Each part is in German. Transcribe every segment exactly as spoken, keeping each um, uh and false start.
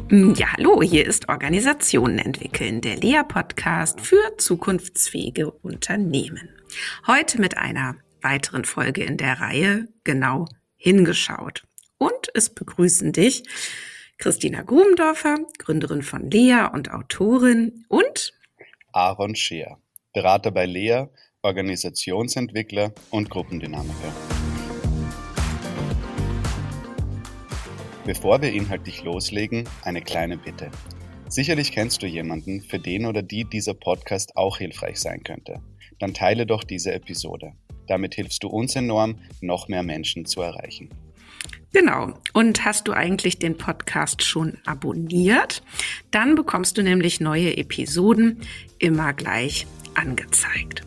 Ja, hallo, hier ist Organisationen entwickeln, der L E A-Podcast für zukunftsfähige Unternehmen. Heute mit einer weiteren Folge in der Reihe Genau hingeschaut. Und es begrüßen dich Christina Grubendorfer, Gründerin von L E A und Autorin, und Aaron Scheer, Berater bei L E A, Organisationsentwickler und Gruppendynamiker. Bevor wir inhaltlich loslegen, eine kleine Bitte. Sicherlich kennst du jemanden, für den oder die dieser Podcast auch hilfreich sein könnte. Dann teile doch diese Episode. Damit hilfst du uns enorm, noch mehr Menschen zu erreichen. Genau. Und hast du eigentlich den Podcast schon abonniert? Dann bekommst du nämlich neue Episoden immer gleich angezeigt.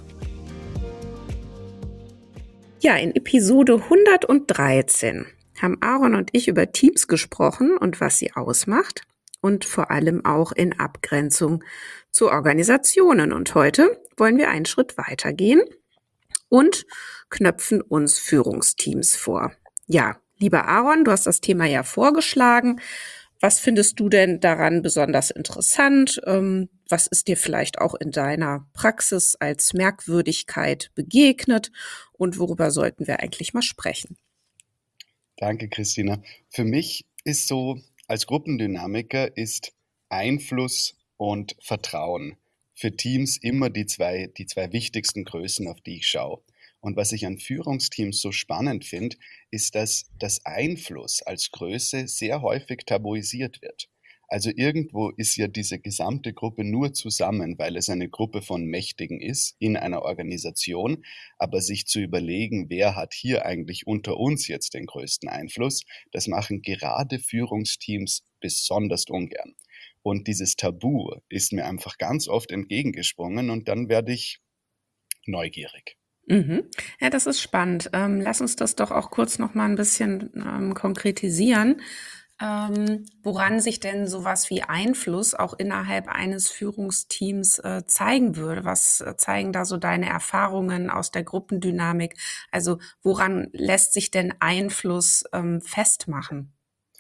Ja, in Episode hundertdreizehn haben Aaron und ich über Teams gesprochen und was sie ausmacht und vor allem auch in Abgrenzung zu Organisationen. Und heute wollen wir einen Schritt weitergehen und knöpfen uns Führungsteams vor. Ja, lieber Aaron, du hast das Thema ja vorgeschlagen. Was findest du denn daran besonders interessant? Ähm, was ist dir vielleicht auch in deiner Praxis als Merkwürdigkeit begegnet? Und worüber sollten wir eigentlich mal sprechen? Danke, Christina. Für mich ist so, als Gruppendynamiker ist Einfluss und Vertrauen für Teams immer die zwei, die zwei wichtigsten Größen, auf die ich schaue. Und was ich an Führungsteams so spannend finde, ist, dass das Einfluss als Größe sehr häufig tabuisiert wird. Also irgendwo ist ja diese gesamte Gruppe nur zusammen, weil es eine Gruppe von Mächtigen ist in einer Organisation. Aber sich zu überlegen, wer hat hier eigentlich unter uns jetzt den größten Einfluss, das machen gerade Führungsteams besonders ungern. Und dieses Tabu ist mir einfach ganz oft entgegengesprungen und dann werde ich neugierig. Mhm. Ja, das ist spannend. Ähm, lass uns das doch auch kurz noch mal ein bisschen ähm, konkretisieren, ähm, woran sich denn sowas wie Einfluss auch innerhalb eines Führungsteams äh, zeigen würde. Was äh, zeigen da so deine Erfahrungen aus der Gruppendynamik? Also woran lässt sich denn Einfluss ähm, festmachen?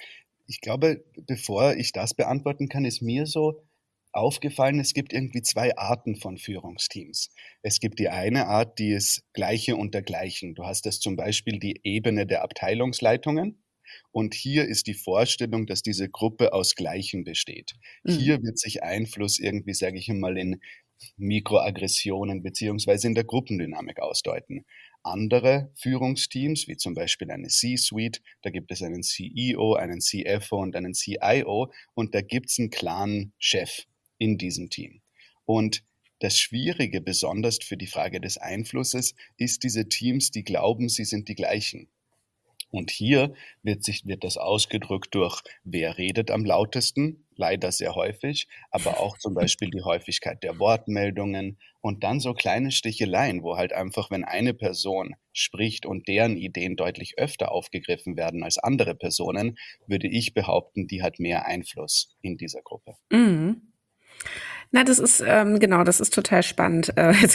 Ich glaube, bevor ich das beantworten kann, ist mir so aufgefallen, es gibt irgendwie zwei Arten von Führungsteams. Es gibt die eine Art, die ist Gleiche unter Gleichen. Du hast das zum Beispiel die Ebene der Abteilungsleitungen. Und hier ist die Vorstellung, dass diese Gruppe aus Gleichen besteht. Mhm. Hier wird sich Einfluss irgendwie, sage ich mal, in Mikroaggressionen beziehungsweise in der Gruppendynamik ausdeuten. Andere Führungsteams, wie zum Beispiel eine C-Suite, da gibt es einen C E O, einen C F O und einen C I O und da gibt es einen klaren Chef in diesem Team. Und das Schwierige, besonders für die Frage des Einflusses, ist diese Teams, die glauben, sie sind die gleichen. Und hier wird sich, wird das ausgedrückt durch, wer redet am lautesten, leider sehr häufig, aber auch zum Beispiel die Häufigkeit der Wortmeldungen und dann so kleine Sticheleien, wo halt einfach, wenn eine Person spricht und deren Ideen deutlich öfter aufgegriffen werden als andere Personen, würde ich behaupten, die hat mehr Einfluss in dieser Gruppe. Mhm. Na, das ist, ähm, genau, das ist total spannend. Äh, jetzt,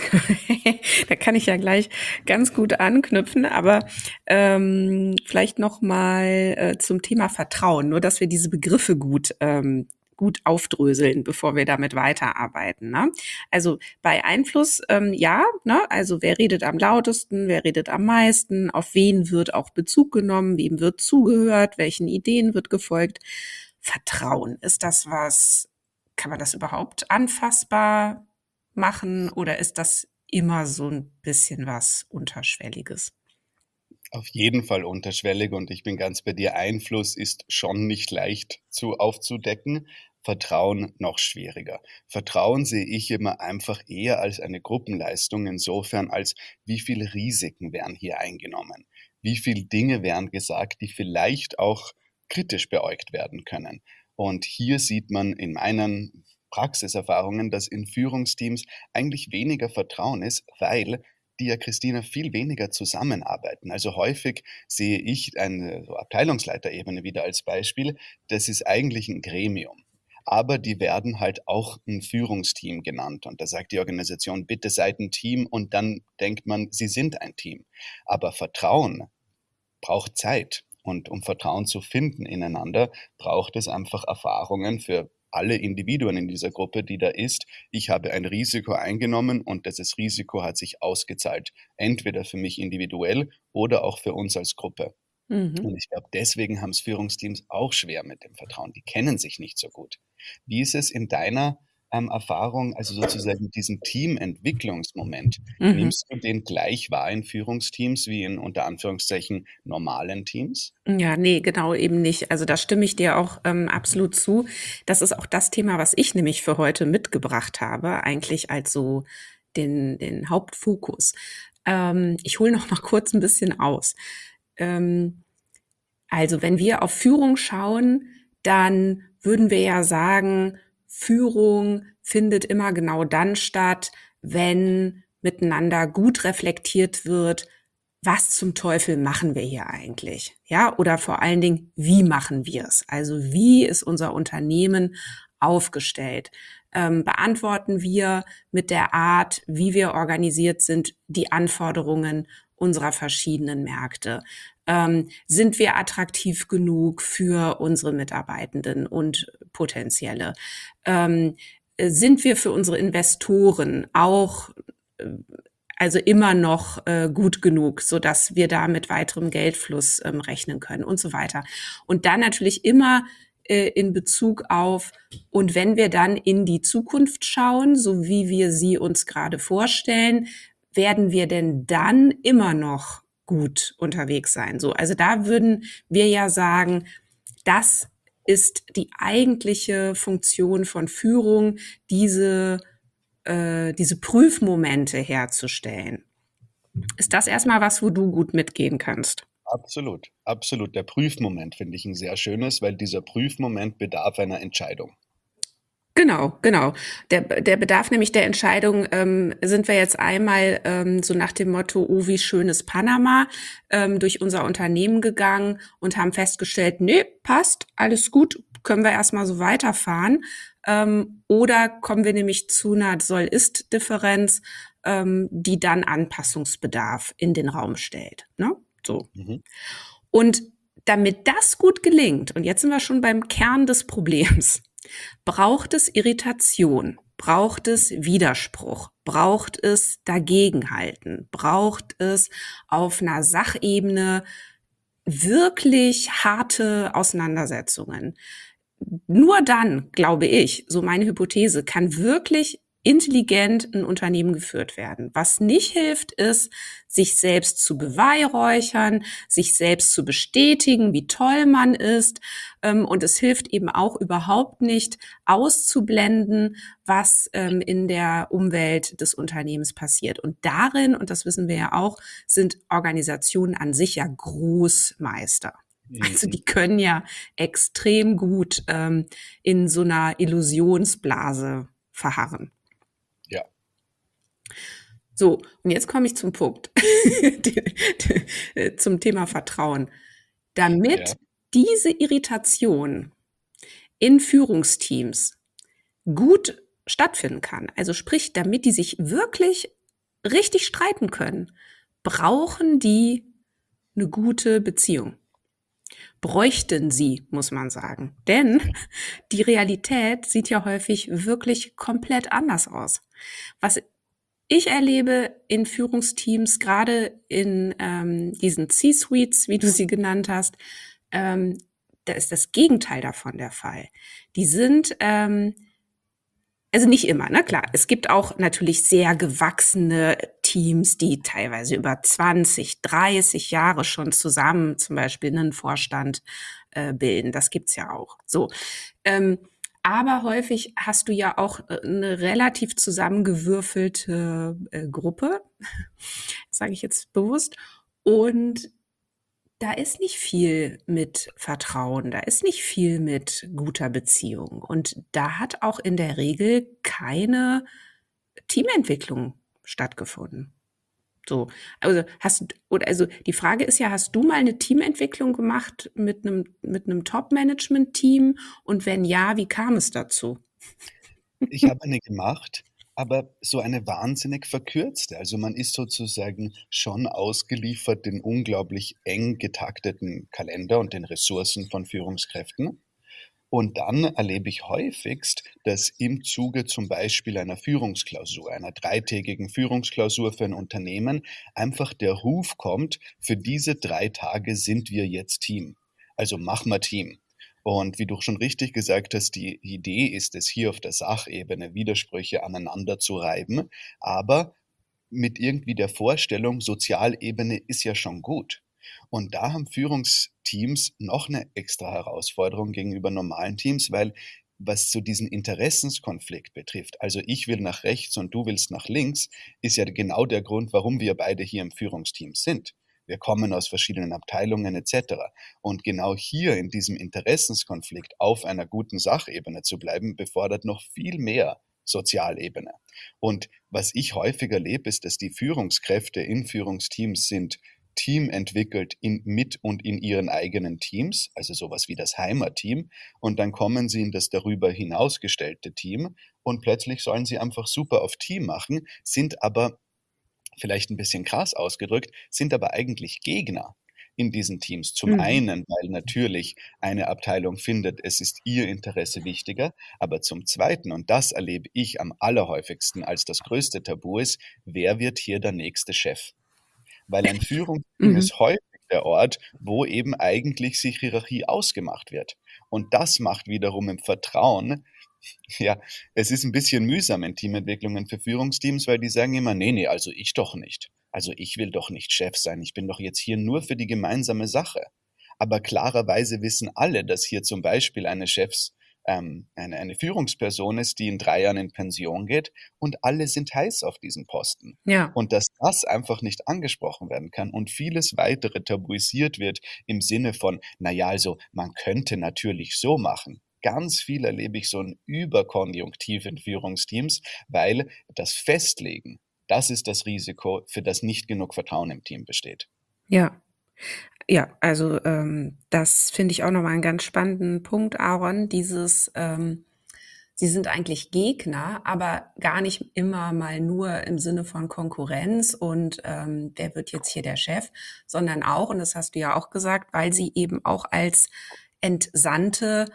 da kann ich ja gleich ganz gut anknüpfen, aber ähm, vielleicht noch mal äh, zum Thema Vertrauen, nur dass wir diese Begriffe gut ähm, gut aufdröseln, bevor wir damit weiterarbeiten. Ne? Also bei Einfluss, ähm, ja, ne? Also wer redet am lautesten, wer redet am meisten, auf wen wird auch Bezug genommen, wem wird zugehört, welchen Ideen wird gefolgt. Vertrauen, ist das was, kann man das überhaupt anfassbar machen oder ist das immer so ein bisschen was Unterschwelliges? Auf jeden Fall unterschwellig und ich bin ganz bei dir. Einfluss ist schon nicht leicht zu aufzudecken. Vertrauen noch schwieriger. Vertrauen sehe ich immer einfach eher als eine Gruppenleistung insofern, als wie viele Risiken werden hier eingenommen. Wie viele Dinge werden gesagt, die vielleicht auch kritisch beäugt werden können. Und hier sieht man in meinen Praxiserfahrungen, dass in Führungsteams eigentlich weniger Vertrauen ist, weil die ja, Christina, viel weniger zusammenarbeiten. Also häufig sehe ich eine so Abteilungsleiterebene wieder als Beispiel. Das ist eigentlich ein Gremium. Aber die werden halt auch ein Führungsteam genannt. Und da sagt die Organisation, bitte seid ein Team. Und dann denkt man, sie sind ein Team. Aber Vertrauen braucht Zeit. Und um Vertrauen zu finden ineinander, braucht es einfach Erfahrungen für alle Individuen in dieser Gruppe, die da ist. Ich habe ein Risiko eingenommen und dieses Risiko hat sich ausgezahlt. Entweder für mich individuell oder auch für uns als Gruppe. Mhm. Und ich glaube, deswegen haben es Führungsteams auch schwer mit dem Vertrauen. Die kennen sich nicht so gut. Wie ist es in deiner ähm, Erfahrung, also sozusagen diesen Teamentwicklungsmoment? Mhm. Nimmst du den gleich wahr in Führungsteams wie in unter Anführungszeichen normalen Teams? Ja, ne, genau eben nicht. Also, da stimme ich dir auch, ähm, absolut zu. Das ist auch das Thema, was ich nämlich für heute mitgebracht habe, eigentlich als so den den Hauptfokus. Ähm, ich hole noch mal kurz ein bisschen aus. Ähm, also, wenn wir auf Führung schauen, dann würden wir ja sagen, Führung findet immer genau dann statt, wenn miteinander gut reflektiert wird: „Was zum Teufel machen wir hier eigentlich?“ Ja, oder vor allen Dingen: „Wie machen wir es?“ Also, wie ist unser Unternehmen aufgestellt? Ähm, beantworten wir mit der Art, wie wir organisiert sind, die Anforderungen unserer verschiedenen Märkte? Ähm, sind wir attraktiv genug für unsere Mitarbeitenden und Potenzielle? Ähm, äh, sind wir für unsere Investoren auch, äh, also immer noch äh, gut genug, so dass wir da mit weiterem Geldfluss ähm, rechnen können und so weiter. Und dann natürlich immer äh, in Bezug auf, und wenn wir dann in die Zukunft schauen, so wie wir sie uns gerade vorstellen, werden wir denn dann immer noch gut unterwegs sein? So, also da würden wir ja sagen, das ist die eigentliche Funktion von Führung, diese äh, diese Prüfmomente herzustellen. Ist das erstmal was, wo du gut mitgehen kannst? Absolut, absolut. Der Prüfmoment finde ich ein sehr schönes, weil dieser Prüfmoment bedarf einer Entscheidung. Genau, genau. Der, der Bedarf nämlich der Entscheidung, ähm, sind wir jetzt einmal ähm, so nach dem Motto, oh, wie schön ist Panama, ähm, durch unser Unternehmen gegangen und haben festgestellt, nee, passt, alles gut, können wir erstmal so weiterfahren. Ähm, oder kommen wir nämlich zu einer Soll-Ist-Differenz, ähm, die dann Anpassungsbedarf in den Raum stellt. Ne? So. Mhm. Und damit das gut gelingt, und jetzt sind wir schon beim Kern des Problems, braucht es Irritation, braucht es Widerspruch, braucht es Dagegenhalten, braucht es auf einer Sachebene wirklich harte Auseinandersetzungen. Nur dann, glaube ich, so meine Hypothese, kann wirklich intelligent ein Unternehmen geführt werden. Was nicht hilft, ist, sich selbst zu beweihräuchern, sich selbst zu bestätigen, wie toll man ist. Ähm, Und es hilft eben auch überhaupt nicht, auszublenden, was ähm, in der Umwelt des Unternehmens passiert. Und darin, und das wissen wir ja auch, sind Organisationen an sich ja Großmeister. Also Mhm. die können ja extrem gut ähm, in so einer Illusionsblase verharren. Ja, So, und jetzt komme ich zum Punkt, zum Thema Vertrauen. ja. Damit diese Irritation in Führungsteams gut stattfinden kann, also sprich, damit die sich wirklich richtig streiten können, brauchen die eine gute Beziehung. Bräuchten sie, muss man sagen. Denn die Realität sieht ja häufig wirklich komplett anders aus. Was ich erlebe in Führungsteams, gerade in ähm, diesen C-Suites, wie du sie genannt hast, ähm, da ist das Gegenteil davon der Fall. Die sind ähm, also nicht immer, ne, klar. Es gibt auch natürlich sehr gewachsene Teams, die teilweise über zwanzig, dreißig Jahre schon zusammen zum Beispiel einen Vorstand äh, bilden. Das gibt's ja auch. So. Ähm, aber häufig hast du ja auch äh, eine relativ zusammengewürfelte äh, Gruppe, sage ich jetzt bewusst. Und da ist nicht viel mit Vertrauen, da ist nicht viel mit guter Beziehung. Und da hat auch in der Regel keine Teamentwicklung stattgefunden. So, also hast oder also die Frage ist ja, hast du mal eine Teamentwicklung gemacht mit einem mit einem Top-Management-Team? Und wenn ja, wie kam es dazu? Ich habe eine gemacht. aber so eine wahnsinnig verkürzte. Also man ist sozusagen schon ausgeliefert den unglaublich eng getakteten Kalender und den Ressourcen von Führungskräften. Und dann erlebe ich häufigst, dass im Zuge zum Beispiel einer Führungsklausur, einer dreitägigen Führungsklausur für ein Unternehmen, einfach der Ruf kommt, für diese drei Tage sind wir jetzt Team. Also mach mal Team. Und wie du schon richtig gesagt hast, die Idee ist es, hier auf der Sachebene Widersprüche aneinander zu reiben, aber mit irgendwie der Vorstellung, Sozialebene ist ja schon gut. Und da haben Führungsteams noch eine extra Herausforderung gegenüber normalen Teams, weil was so diesen Interessenskonflikt betrifft, also ich will nach rechts und du willst nach links, ist ja genau der Grund, warum wir beide hier im Führungsteam sind. Wir kommen aus verschiedenen Abteilungen et cetera. Und genau hier in diesem Interessenskonflikt auf einer guten Sachebene zu bleiben, befordert noch viel mehr Sozialebene. Und was ich häufig erlebe, ist, dass die Führungskräfte in Führungsteams sind teamentwickelt in, mit und in ihren eigenen Teams, also sowas wie das Heimatteam, und dann kommen sie in das darüber hinausgestellte Team und plötzlich sollen sie einfach super auf Team machen, sind aber, vielleicht ein bisschen krass ausgedrückt, sind aber eigentlich Gegner in diesen Teams. Zum Mhm. einen, weil natürlich eine Abteilung findet, es ist ihr Interesse wichtiger, aber zum Zweiten, und das erlebe ich am allerhäufigsten als das größte Tabu ist, wer wird hier der nächste Chef? Weil ein Führungsteam Mhm. ist häufig der Ort, wo eben eigentlich sich Hierarchie ausgemacht wird. Und das macht wiederum im Vertrauen, ja, es ist ein bisschen mühsam in Teamentwicklungen für Führungsteams, weil die sagen immer: „Ne, ne, also ich doch nicht. Also ich will doch nicht Chef sein. Ich bin doch jetzt hier nur für die gemeinsame Sache.“ Aber klarerweise wissen alle, dass hier zum Beispiel eine Chefs ähm, eine eine Führungsperson ist, die in drei Jahren in Pension geht und alle sind heiß auf diesen Posten. Ja. Und dass das einfach nicht angesprochen werden kann und vieles Weitere tabuisiert wird im Sinne von: „Na ja, also man könnte natürlich so machen.“ Ganz viel erlebe ich so 'n Überkonjunktiv in Führungsteams, weil das Festlegen, das ist das Risiko, für das nicht genug Vertrauen im Team besteht. Ja. Ja, also, ähm, das finde ich auch noch mal 'n ganz spannenden Punkt, Aaron, dieses, ähm sie sind eigentlich Gegner, aber gar nicht immer mal nur im Sinne von Konkurrenz und, ähm, wer wird jetzt hier der Chef, sondern auch, und das hast du ja auch gesagt, weil sie eben auch als Entsandte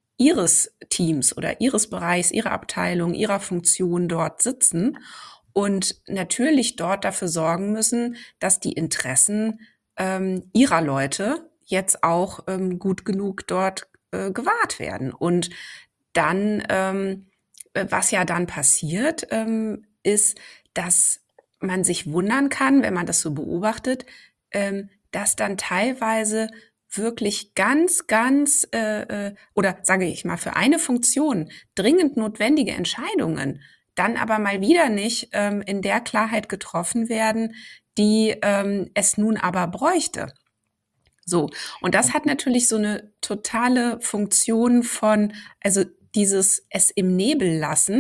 ihres Teams oder ihres Bereichs, ihrer Abteilung, ihrer Funktion dort sitzen und natürlich dort dafür sorgen müssen, dass die Interessen, ähm, ihrer Leute jetzt auch, ähm, gut genug dort, äh, gewahrt werden. Und dann, ähm, äh, was ja dann passiert, ähm, ist, dass man sich wundern kann, wenn man das so beobachtet, ähm, dass dann teilweise wirklich ganz, ganz, äh, äh oder sage ich mal, für eine Funktion dringend notwendige Entscheidungen dann aber mal wieder nicht, ähm, in der Klarheit getroffen werden, die, ähm, es nun aber bräuchte. So, und das hat natürlich so eine totale Funktion von, also, dieses es im Nebel lassen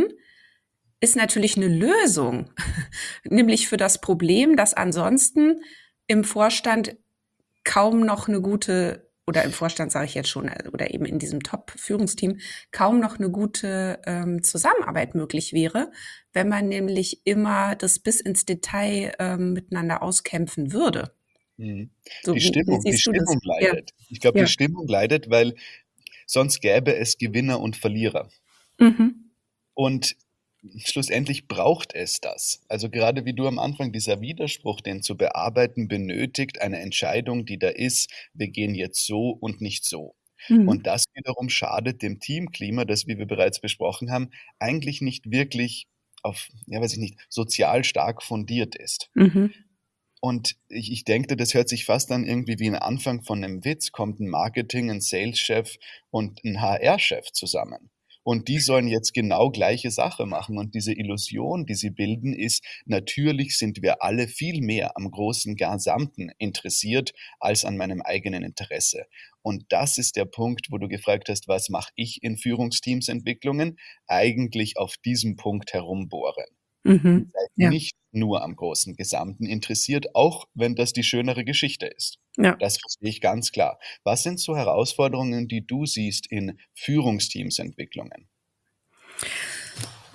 ist natürlich eine Lösung, nämlich für das Problem, dass ansonsten im Vorstand kaum noch eine gute, oder im Vorstand sage ich jetzt schon, äh, oder eben in diesem Top-Führungsteam kaum noch eine gute, ähm, Zusammenarbeit möglich wäre, wenn man nämlich immer das bis ins Detail, ähm, miteinander auskämpfen würde. Mhm. Die So, wie wie Stimmung die siehst du das? Stimmung Ja, leidet. Ich glaube, die ja. Stimmung leidet, weil sonst gäbe es Gewinner und Verlierer. Mhm. Und schlussendlich braucht es das. Also gerade wie du am Anfang, dieser Widerspruch, den zu bearbeiten, benötigt eine Entscheidung, die da ist, wir gehen jetzt so und nicht so. Und Mhm. das wiederum schadet dem Teamklima, das, wie wir bereits besprochen haben, eigentlich nicht wirklich auf, ja, weiß ich nicht, sozial stark fundiert ist. Mhm. Und ich ich denke, das hört sich fast an irgendwie wie 'n Anfang von 'nem Witz. Kommt 'n Marketing 'n Saleschef und 'n H R-Chef zusammen. Und die sollen jetzt genau gleiche Sache machen. Und diese Illusion, die sie bilden, ist, natürlich sind wir alle viel mehr am großen Gesamten interessiert als an meinem eigenen Interesse. Und das ist der Punkt, wo du gefragt hast: „Was mache ich in Führungsteamsentwicklungen?“ Eigentlich auf diesem Punkt herumbohren. Ihr Mhm. seid Ja, nicht nur am großen Gesamten interessiert, auch wenn das die schönere Geschichte ist. ja. Das verstehe ich ganz klar. Was sind so Herausforderungen, die du siehst in Führungsteamsentwicklungen?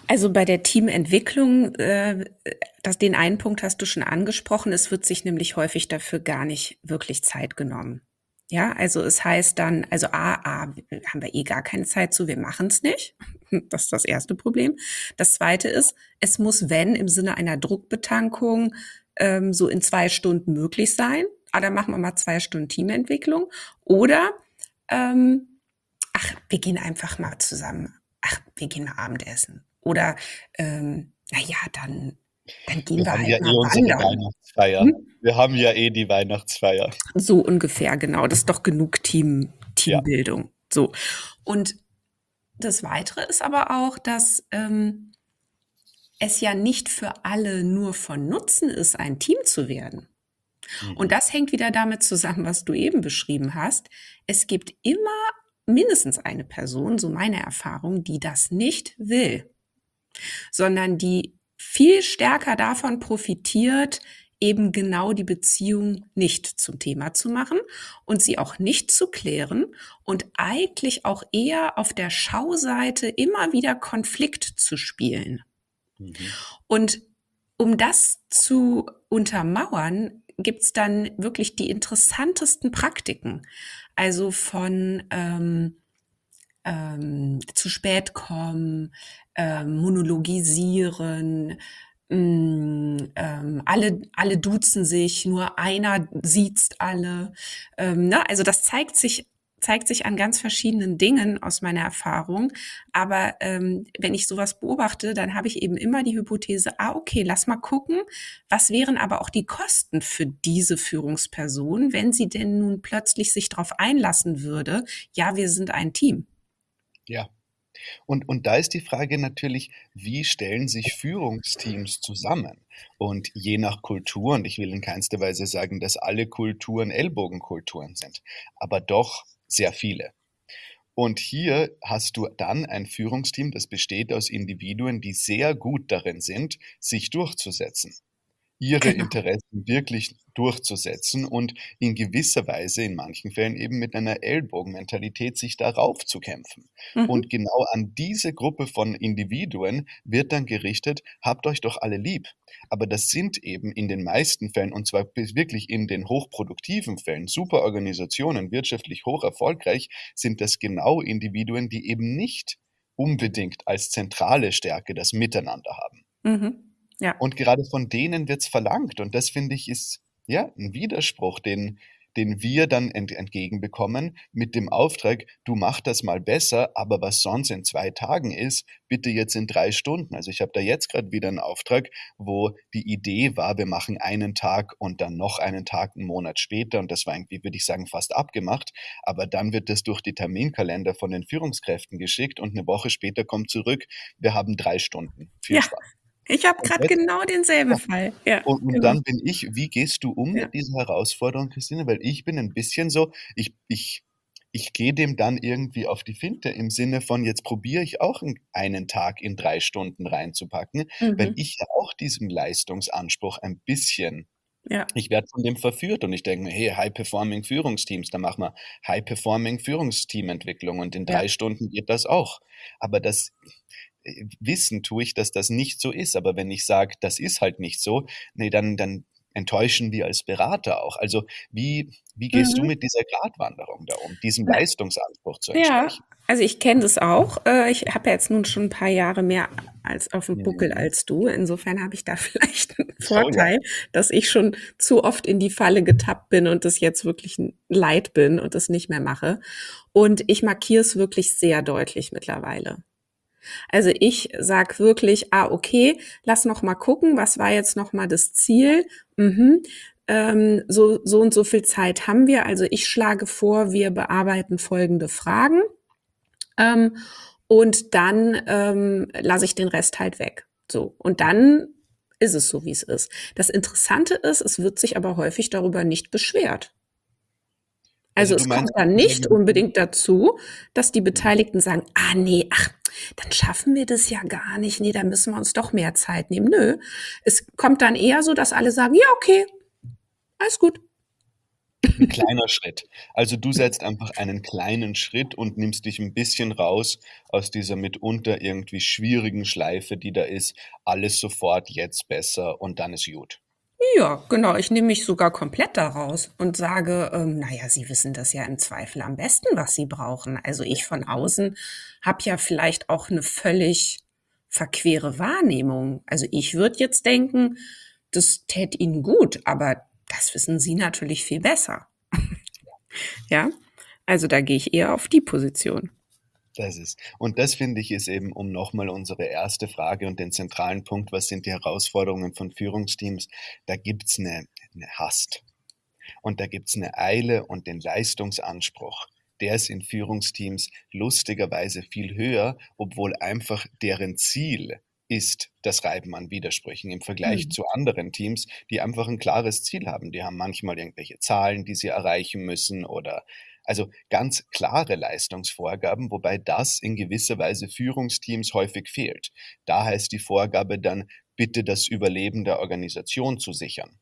Also bei der Teamentwicklung, äh, das, den einen Punkt hast du schon angesprochen, es wird sich nämlich häufig dafür gar nicht wirklich Zeit genommen. Ja, also es heißt dann, also A, A, haben wir eh gar keine Zeit zu, wir machen es nicht. Das ist das erste Problem. Das zweite ist, es muss, wenn, im Sinne einer Druckbetankung ähm, so in zwei Stunden möglich sein. Ah, dann machen wir mal zwei Stunden Teamentwicklung. Oder ähm, ach, wir gehen einfach mal zusammen. Ach, wir gehen mal Abendessen. Oder, ähm, na ja, dann, dann gehen Wir wir haben ja halt eh mal unsere wandern. Weihnachtsfeier. Hm? Wir haben ja eh die Weihnachtsfeier. So ungefähr, genau. Das ist doch genug Team, Ja. Teambildung. So. Und das Weitere ist aber auch, dass ähm, es ja nicht für alle nur von Nutzen ist, ein Team zu werden. Und Mhm. das hängt wieder damit zusammen, was du eben beschrieben hast. Es gibt immer mindestens eine Person, so meine Erfahrung, die das nicht will, sondern die viel stärker davon profitiert, eben genau die Beziehung nicht zum Thema zu machen und sie auch nicht zu klären und eigentlich auch eher auf der Schauseite immer wieder Konflikt zu spielen. Mhm. Und um das zu untermauern, gibt's dann wirklich die interessantesten Praktiken. Also von ähm, ähm, zu spät kommen, ähm, monologisieren, mh, ähm, alle, alle duzen sich, nur einer siezt alle. Ähm, ne? Also das zeigt sich, zeigt sich an ganz verschiedenen Dingen aus meiner Erfahrung. Aber ähm, wenn ich sowas beobachte, dann habe ich eben immer die Hypothese, ah, okay, lass mal gucken, was wären aber auch die Kosten für diese Führungsperson, wenn sie denn nun plötzlich sich darauf einlassen würde, ja, wir sind ein Team. Ja. Und, und da ist die Frage natürlich, wie stellen sich Führungsteams zusammen? Und je nach Kultur, und ich will in keinster Weise sagen, dass alle Kulturen Ellbogenkulturen sind, aber doch sehr viele. Und hier hast du dann ein Führungsteam, das besteht aus Individuen, die sehr gut darin sind, sich durchzusetzen, ihre Genau. Interessen wirklich durchzusetzen und in gewisser Weise, in manchen Fällen eben mit einer Ellbogenmentalität sich darauf zu kämpfen. Mhm. Und genau an diese Gruppe von Individuen wird dann gerichtet: „Habt euch doch alle lieb." Aber das sind eben in den meisten Fällen, und zwar bis wirklich in den hochproduktiven Fällen, super Organisationen, wirtschaftlich hoch erfolgreich, sind das genau Individuen, die eben nicht unbedingt als zentrale Stärke das Miteinander haben. Mhm. Ja. Und gerade von denen wird's verlangt. Und das finde ich, ist, ja, 'n Widerspruch, den den wir dann ent entgegenbekommen mit dem Auftrag: „Du mach das mal besser, aber was sonst in zwei Tagen ist, bitte jetzt in drei Stunden." Also, ich habe da jetzt grad wieder 'n Auftrag, wo die Idee war, wir machen einen Tag und dann noch einen Tag 'n Monat später, und das war irgendwie, würde ich sagen, fast abgemacht. Aber dann wird das durch die Terminkalender von den Führungskräften geschickt und 'ne Woche später kommt zurück: „Wir haben drei Stunden. Viel Ja, Spaß." ich habe Und grad jetzt, genau denselben ja, Fall. Ja, und und genau. dann bin ich, wie gehst du um Ja. mit dieser Herausforderung, Christine? Weil ich bin 'n bisschen so, ich ich ich gehe dem dann irgendwie auf die Finte im Sinne von: „Jetzt probiere ich auch 'n einen Tag in drei Stunden reinzupacken", weil Mhm. ich ja auch diesem Leistungsanspruch ein bisschen, Ja. ich werde von dem verführt und ich denke mir: „Hey, High Performing Führungsteams, dann machen wir High Performing Führungsteamentwicklung und in Ja. drei Stunden geht das auch." Aber das äh, wissen tue ich, dass das nicht so ist. Aber wenn ich sage, das ist halt nicht so, ne, dann dann enttäuschen wir als Berater auch. Also, wie wie gehst du Mhm. mit dieser Gratwanderung da um, diesem Na Leistungsanspruch zu ja, entsprechen? also ich kenne das auch. Äh, ich habe ja jetzt nun schon 'n paar Jahre mehr als auf'm Buckel Mhm. als du. Insofern habe ich da vielleicht 'n Oh ja. Vorteil, dass ich schon zu oft in die Falle getappt bin und das jetzt wirklich 'n leid bin und das nicht mehr mache. Und ich markiere es wirklich sehr deutlich mittlerweile. Also, ich sage wirklich: „Ah, okay, lass noch mal gucken, was war jetzt noch mal das Ziel? Mhm, ähm, so so und so viel Zeit haben wir. Also, ich schlage vor, wir bearbeiten folgende Fragen, ähm, und dann, ähm, lasse ich den Rest halt weg." So, und dann ist es so, wie's ist. Das Interessante ist, es wird sich aber häufig darüber nicht beschwert. Also, Also, du es kommt meinst, dann dieser nicht Gedanke, unbedingt dazu, dass die mhm. Beteiligten sagen: „Ah ne, ach, dann schaffen wir das ja gar nicht. Ne, dann müssen wir uns doch mehr Zeit nehmen." Nö, es kommt dann eher so, dass alle sagen: „Ja, okay, alles gut." 'N kleiner Schritt. Also, du setzt einfach einen kleinen Schritt und nimmst dich 'n bisschen raus aus dieser mitunter irgendwie schwierigen Schleife, die da ist. Alles sofort, jetzt besser und dann ist gut. Ja, genau. Ich nehme mich sogar komplett da raus und sage, ähm: „Na ja, Sie wissen das ja im Zweifel am besten, was Sie brauchen. Also, ich von außen habe ja vielleicht auch 'ne völlig verquere Wahrnehmung. Also, ich würde jetzt denken, das täte Ihnen gut, aber das wissen Sie natürlich viel besser.“ Ja? Also, da gehe ich eher auf die Position. Das ist und das finde ich, ist eben, um noch mal unsere erste Frage und den zentralen Punkt: „Was sind die Herausforderungen von Führungsteams?“ Da gibt's 'ne 'ne Hast und da gibt's 'ne Eile und den Leistungsanspruch. Der ist in Führungsteams lustigerweise viel höher, obwohl einfach deren Ziel ist das Reiben an Widersprüchen im Vergleich Mhm. zu anderen Teams, die einfach 'n klares Ziel haben. Die haben manchmal irgendwelche Zahlen, die sie erreichen müssen oder also, ganz klare Leistungsvorgaben, wobei das in gewisser Weise Führungsteams häufig fehlt. Da heißt die Vorgabe dann: „Bitte das Überleben der Organisation zu sichern.“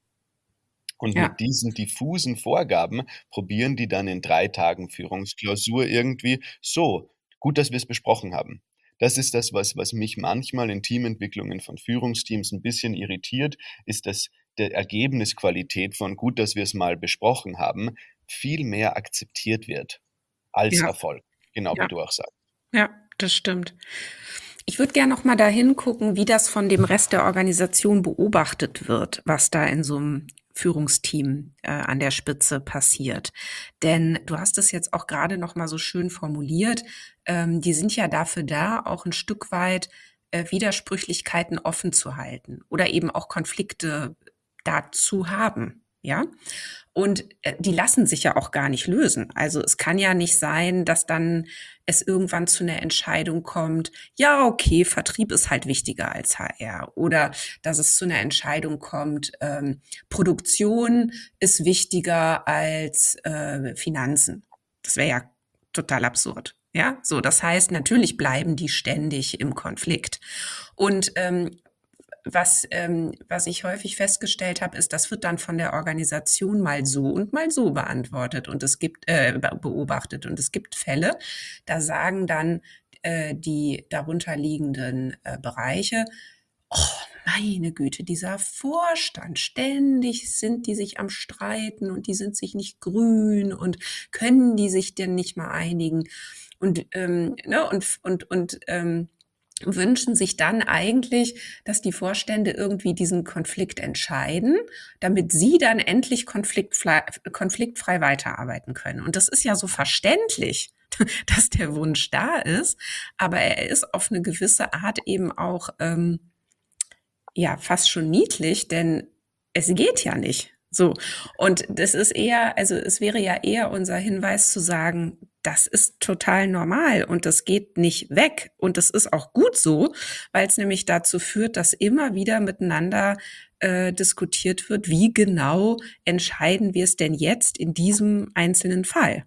Und Ja. mit diesen diffusen Vorgaben probieren die dann in drei Tagen Führungsklausur irgendwie: „So, gut, dass wir's besprochen haben.“ Das ist das, was was mich manchmal in Teamentwicklungen von Führungsteams 'n bisschen irritiert, ist, dass der Ergebnisqualität von „gut, dass wir's mal besprochen haben“ viel mehr akzeptiert wird als Ja. Erfolg, genau wie Ja. du auch sagst. Ja, das stimmt. Ich würde gern noch mal da hingucken, wie das von dem Rest der Organisation beobachtet wird, was da in so 'nem Führungsteam, äh, an der Spitze passiert. Denn du hast es jetzt auch grade noch mal so schön formuliert, ähm, die sind ja dafür da, auch 'n Stück weit, äh, Widersprüchlichkeiten offen zu halten oder eben auch Konflikte da zu haben, ja? Und, äh, die lassen sich ja auch gar nicht lösen. Also, es kann ja nicht sein, dass dann es irgendwann zu 'ner Entscheidung kommt: „Ja, okay, Vertrieb ist halt wichtiger als H R.“ Oder dass es zu 'ner Entscheidung kommt, ähm: „Produktion ist wichtiger als, äh, Finanzen.“ Das wäre ja total absurd, ja? So, das heißt, natürlich bleiben die ständig im Konflikt. Und, ähm, was ähm, was ich häufig festgestellt habe, ist, das wird dann von der Organisation mal so und mal so beantwortet und es gibt äh, be beobachtet. Und es gibt Fälle, da sagen dann, äh, die darunter liegenden, äh, Bereiche: „Oh, meine Güte, dieser Vorstand, ständig sind die sich am Streiten und die sind sich nicht grün und können die sich denn nicht mal einigen?“ Und, ähm, ne, und f und und, ähm, wünschen sich dann eigentlich, dass die Vorstände irgendwie diesen Konflikt entscheiden, damit sie dann endlich konfliktflei konfliktfrei weiterarbeiten können. Und das ist ja so verständlich, dass der Wunsch da ist, aber er ist auf 'ne gewisse Art eben auch, ähm ja, fast schon niedlich, denn es geht ja nicht. So, und das ist eher also, es wäre ja eher unser Hinweis zu sagen: „Das ist total normal und das geht nicht weg und das ist auch gut so“, weil's nämlich dazu führt, dass immer wieder miteinander, äh, diskutiert wird: „Wie genau entscheiden wir's denn jetzt in diesem einzelnen Fall?“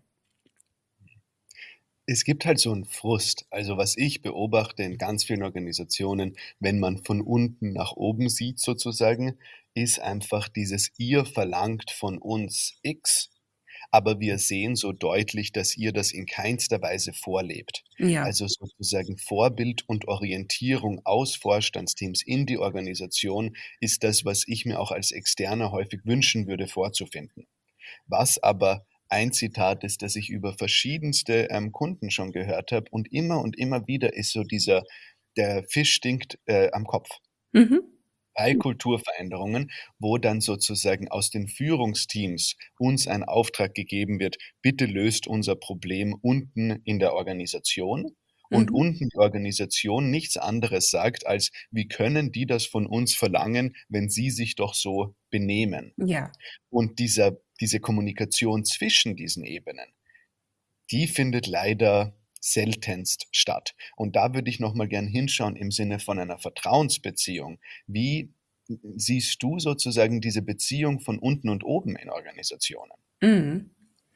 Es gibt halt so 'n Frust. Also, was ich beobachte in ganz vielen Organisationen, wenn man von unten nach oben sieht sozusagen, ist einfach dieses: „Ihr verlangt von uns X, aber wir sehen so deutlich, dass ihr das in keinster Weise vorlebt.“ Ja. Also, sozusagen Vorbild und Orientierung aus Vorstandsteams in die Organisation ist das, was ich mir auch als Externer häufig wünschen würde, vorzufinden. Was aber ein Zitat ist, das ich über verschiedenste, ähm, Kunden schon gehört habe und immer und immer wieder ist so dieser: „Der Fisch stinkt, äh, am Kopf.“ Mhm. Bei Hm. Kulturveränderungen, wo dann sozusagen aus den Führungsteams uns ein Auftrag gegeben wird: „Bitte löst unser Problem unten in der Organisation.“ Und Mhm. unten die Organisation nichts anderes sagt als: „Wie können die das von uns verlangen, wenn sie sich doch so benehmen?“ Ja. Und dieser diese Kommunikation zwischen diesen Ebenen, die findet leider seltenst statt. Und da würde ich noch mal gern hinschauen im Sinne von einer Vertrauensbeziehung. Wie s siehst du sozusagen diese Beziehung von unten und oben in Organisationen? Mhm.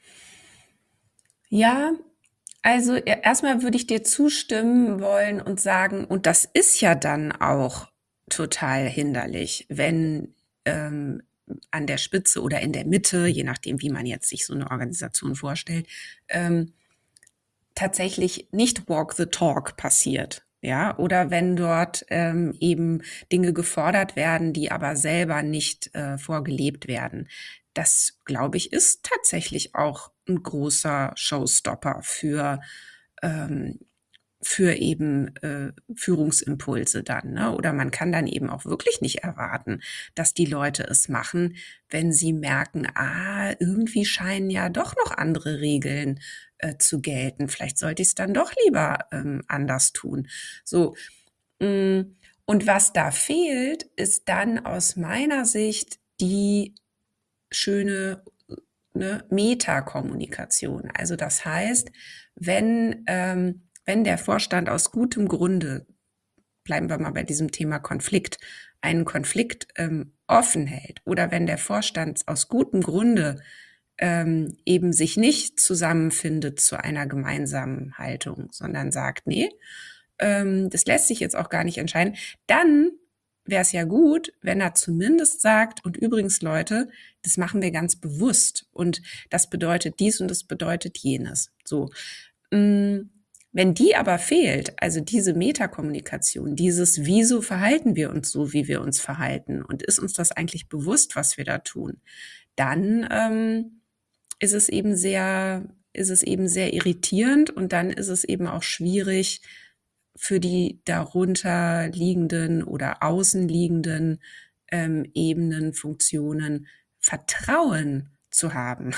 Ja, also, e erst mal würde ich dir zustimmen wollen und sagen und das ist ja dann auch total hinderlich, wenn, ähm an der Spitze oder in der Mitte, je nachdem, wie man jetzt sich so eine Organisation vorstellt, ähm, tatsächlich nicht Walk the Talk passiert. Ja, oder wenn dort ähm, eben Dinge gefordert werden, die aber selber nicht äh, vorgelebt werden. Das, glaube ich, ist tatsächlich auch ein großer Showstopper für ähm, für eben äh, Führungsimpulse dann, ne? Oder man kann dann eben auch wirklich nicht erwarten, dass die Leute es machen, wenn sie merken, ah, irgendwie scheinen ja doch noch andere Regeln äh, zu gelten. Vielleicht sollte ich es dann doch lieber ähm, anders tun. So. mm, Und was da fehlt, ist dann aus meiner Sicht die schöne, ne, Metakommunikation. Also das heißt, wenn, ähm, wenn der Vorstand aus gutem Grunde, bleiben wir mal bei diesem Thema Konflikt, einen Konflikt ähm, offen hält oder wenn der Vorstand aus gutem Grunde ähm, eben sich nicht zusammenfindet zu einer gemeinsamen Haltung, sondern sagt, nee, ähm, das lässt sich jetzt auch gar nicht entscheiden, dann wäre es ja gut, wenn er zumindest sagt, und übrigens Leute, das machen wir ganz bewusst und das bedeutet dies und das bedeutet jenes. So. Mm, Wenn die aber fehlt, also diese Metakommunikation, dieses wieso verhalten wir uns so, wie wir uns verhalten und ist uns das eigentlich bewusst, was wir da tun, dann ähm, ist es eben sehr, ist es eben sehr irritierend und dann ist es eben auch schwierig für die darunter liegenden oder außenliegenden ähm, Ebenen, Funktionen Vertrauen zu haben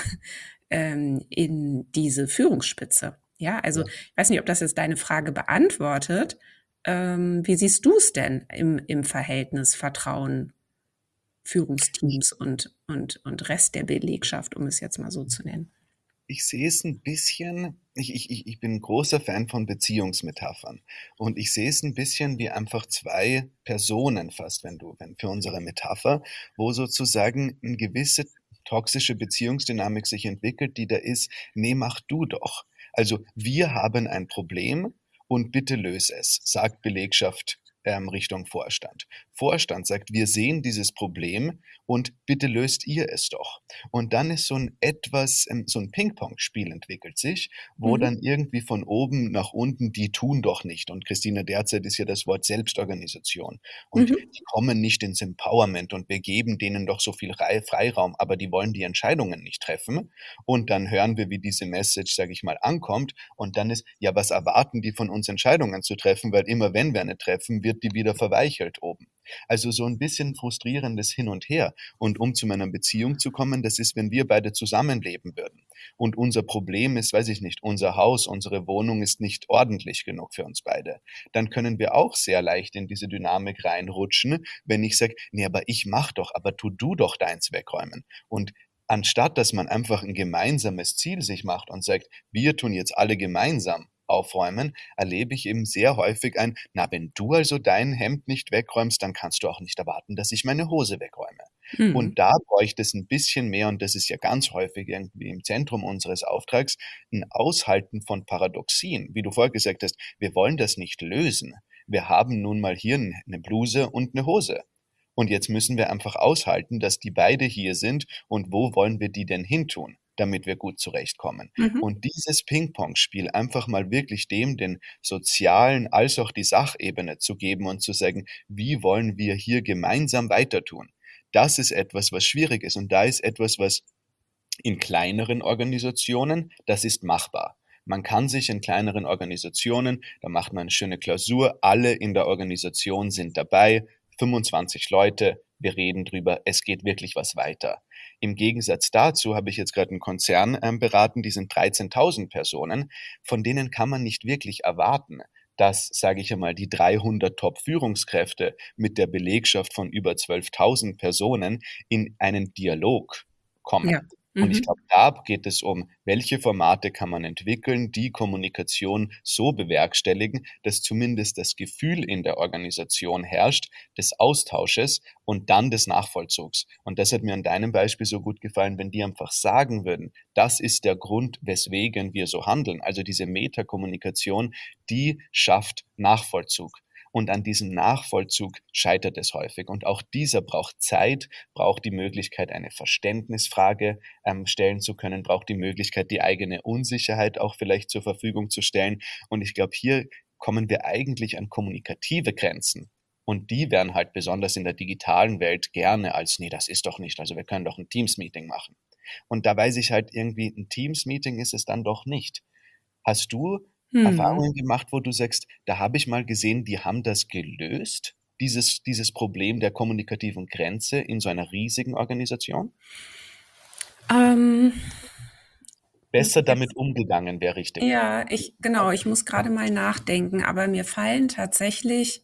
ähm, in diese Führungsspitze. Ja, also Ja. ich weiß nicht, ob das jetzt deine Frage beantwortet. Ähm, wie siehst du es denn im, im Verhältnis Vertrauen Führungsteams und, und, und Rest der Belegschaft, um es jetzt mal so zu nennen? Ich sehe es ein bisschen ich ich ich ich bin 'n großer Fan von Beziehungsmetaphern und ich sehe es ein bisschen wie einfach zwei Personen fast, wenn du wenn für unsere Metapher, wo sozusagen 'n gewisse toxische Beziehungsdynamik sich entwickelt, die da ist: „Ne, mach du doch.“ Also, wir haben ein Problem und bitte löse es, sagt Belegschaft, ähm, Richtung Vorstand. Vorstand sagt: „Wir sehen dieses Problem und bitte löst ihr es doch.“ Und dann ist so ein etwas ähm, so ein Pingpongspiel entwickelt sich, wo Mhm. dann irgendwie von oben nach unten „die tun doch nicht“ und Christina, derzeit ist ja das Wort Selbstorganisation und Mhm. die kommen nicht ins Empowerment und wir geben denen doch so viel Rei Freiraum, aber die wollen die Entscheidungen nicht treffen. Und dann hören wir, wie diese Message, sage ich mal, ankommt und dann ist: „Ja, was erwarten die von uns, Entscheidungen zu treffen, weil immer wenn wir eine treffen, wird die wieder verweichelt oben.“ Also, so ein bisschen frustrierendes Hin und Her. Und um zu meiner Beziehung zu kommen, das ist, wenn wir beide zusammenleben würden. Und unser Problem ist, weiß ich nicht, unser Haus, unsere Wohnung ist nicht ordentlich genug für uns beide. Dann können wir auch sehr leicht in diese Dynamik reinrutschen, wenn ich sage: „Ne, aber ich mache doch, aber tu du doch deins wegräumen.“ Und anstatt dass man einfach ein gemeinsames Ziel sich macht und sagt: „Wir tun jetzt alle gemeinsam aufräumen“, erlebe ich eben sehr häufig ein: „Na, wenn du also dein Hemd nicht wegräumst, dann kannst du auch nicht erwarten, dass ich meine Hose wegräume.“ Mhm. Und da bräuchte es ein bisschen mehr, und das ist ja ganz häufig irgendwie im Zentrum unseres Auftrags, 'n Aushalten von Paradoxien. Wie du vorher gesagt hast, wir wollen das nicht lösen. Wir haben nun mal hier 'n 'ne Bluse und 'ne Hose. Und jetzt müssen wir einfach aushalten, dass die beide hier sind und wo wollen wir die denn hintun, damit wir gut zurechtkommen? Mhm. Und dieses Pingpongspiel einfach mal wirklich dem den sozialen als auch die Sachebene zu geben und zu sagen: „Wie wollen wir hier gemeinsam weiter tun?“ Das ist etwas, was schwierig ist und da ist etwas, was in kleineren Organisationen, das ist machbar. Man kann sich in kleineren Organisationen, da macht man eine schöne Klausur, alle in der Organisation sind dabei, fünfundzwanzig Leute, wir reden drüber, es geht wirklich was weiter. Im Gegensatz dazu habe ich jetzt gerade einen Konzern ähm, beraten, die sind dreizehntausend Personen, von denen kann man nicht wirklich erwarten, dass, sage ich einmal, die dreihundert Top-Führungskräfte mit der Belegschaft von über zwölftausend Personen in einen Dialog Ja. kommen. Und ich Mhm. glaube, da geht es um, welche Formate kann man entwickeln, die Kommunikation so bewerkstelligen, dass zumindest das Gefühl in der Organisation herrscht, des Austausches und dann des Nachvollzugs. Und das hat mir an deinem Beispiel so gut gefallen, wenn die einfach sagen würden, das ist der Grund, weswegen wir so handeln. Also diese Metakommunikation, die schafft Nachvollzug. Und an diesem Nachvollzug scheitert es häufig. Und auch dieser braucht Zeit, braucht die Möglichkeit, eine Verständnisfrage ähm, stellen zu können, braucht die Möglichkeit, die eigene Unsicherheit auch vielleicht zur Verfügung zu stellen. Und ich glaube, hier kommen wir eigentlich an kommunikative Grenzen. Und die werden halt besonders in der digitalen Welt gerne als, nee, das ist doch nicht, also wir können doch ein Teams-Meeting machen. Und da weiß ich halt irgendwie, ein Teams-Meeting ist es dann doch nicht. Hast du Hm. Erfahrungen gemacht, wo du sagst, da habe ich mal gesehen, die haben das gelöst, dieses, dieses Problem der kommunikativen Grenze in so einer riesigen Organisation? Ähm, muss Besser ich jetzt damit umgegangen wäre richtig. Ja, ich genau, ich muss gerade mal nachdenken, aber mir fallen tatsächlich,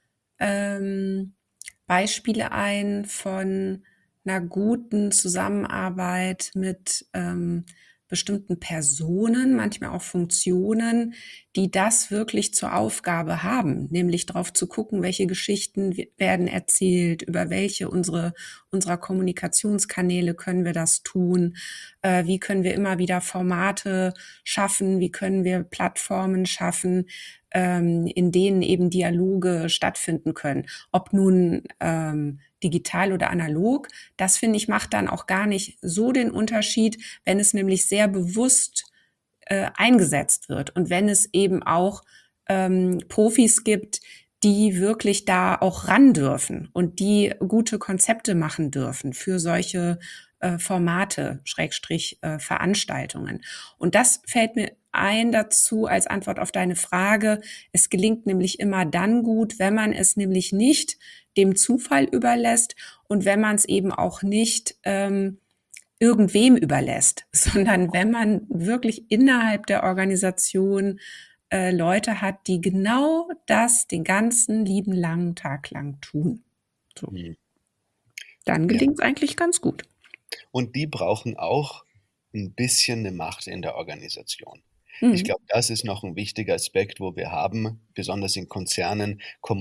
ähm, Beispiele ein von einer guten Zusammenarbeit mit, ähm, bestimmten Personen, manchmal auch Funktionen, die das wirklich zur Aufgabe haben, nämlich drauf zu gucken, welche Geschichten w werden erzählt, über welche unsere unserer Kommunikationskanäle können wir das tun, äh, wie können wir immer wieder Formate schaffen, wie können wir Plattformen schaffen, ähm, in denen eben Dialoge stattfinden können. Ob nun ähm, digital oder analog, das finde ich macht dann auch gar nicht so den Unterschied, wenn es nämlich sehr bewusst äh, eingesetzt wird und wenn es eben auch ähm, Profis gibt, die wirklich da auch ran dürfen und die gute Konzepte machen dürfen für solche äh, Formate, Schrägstrich äh, Veranstaltungen. Und das fällt mir ein dazu als Antwort auf deine Frage. Es gelingt nämlich immer dann gut, wenn man es nämlich nicht dem Zufall überlässt und wenn man es eben auch nicht ähm, irgendwem überlässt, sondern wenn man wirklich innerhalb der Organisation äh, Leute hat, die genau das den ganzen lieben langen Tag lang tun. So, Hm. dann Ja. gelingt es eigentlich ganz gut. Und die brauchen auch ein bisschen eine Macht in der Organisation. Ich Mhm. glaube, das ist noch ein wichtiger Aspekt, wo wir haben, besonders in Konzernen,